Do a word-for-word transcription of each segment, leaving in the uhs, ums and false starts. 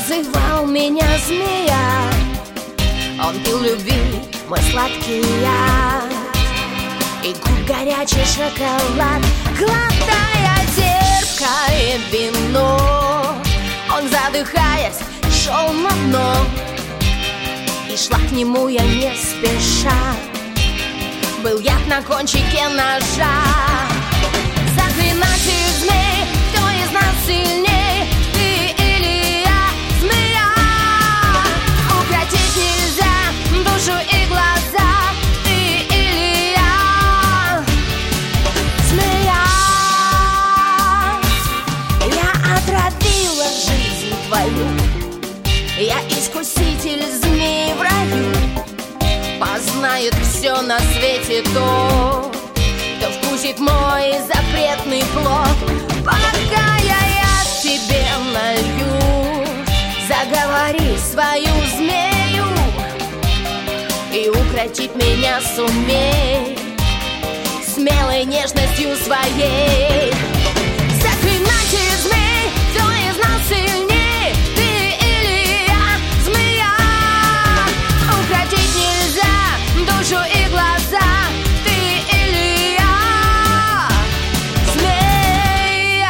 называл меня змея. Он пил любви мой сладкий яд и губ горячий шоколад, глотая терпкое вино. Он, задыхаясь, шел на дно, и шла к нему я не спеша. Был яд на кончике ножа. Заклинатель змей, кто из нас сильней, ты или я, змея? Укротить нельзя душу и глаза, ты или я, змея. Я отравила жизнь твою, я искуситель змей в раю. Познает все на свете то, кто вкусит мой запретный плод. Пока я яд тебе налью, заговори свою змею и укротить меня сумей смелой нежностью своей. Заклинатель змей, кто из нас сильней, ты или я, змея? Укротить нельзя душу и глаза, ты или я, змея.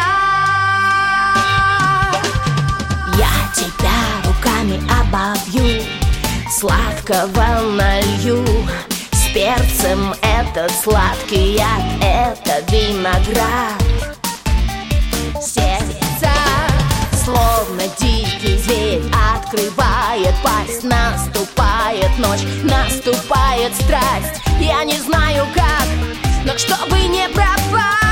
Я тебя руками обовью, сладкого налью с перцем. Этот сладкий яд, это виноград. Сердце, словно дикий зверь, открывает пасть. Наступает ночь, наступает страсть. Я не знаю как, но чтобы не пропасть,